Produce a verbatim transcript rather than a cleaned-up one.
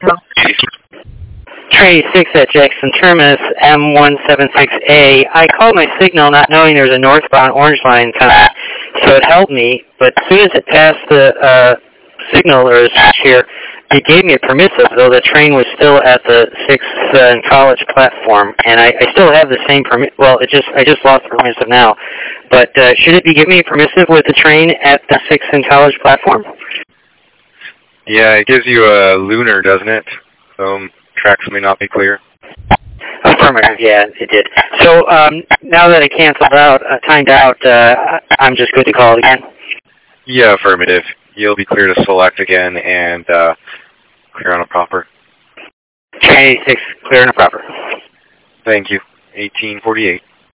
Train six at Jackson Terminus, M one seven six A. I called my signal not knowing there was a northbound orange line coming, so it helped me, but as soon as it passed the uh, signal or the switch here, it gave me a permissive, though the train was still at the sixth uh, and College platform, and I, I still have the same permit. Well, it just I just lost the permissive now, but uh, should it be giving me a permissive with the train at the sixth and College platform? Yeah, it gives you a lunar, doesn't it? So tracks may not be clear. Affirmative, yeah, it did. So um, now that I canceled out, uh, timed out, uh, I'm just good to call it again? Yeah, affirmative. You'll be clear to select again and uh, clear on a proper. Train eighty-six, clear on a proper. Thank you. eighteen forty-eight.